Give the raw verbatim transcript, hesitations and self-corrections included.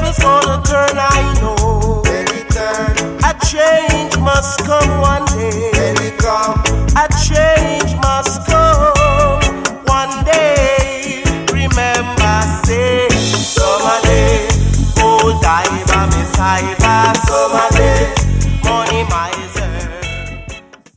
tables gonna turn, I know. A change must come one day.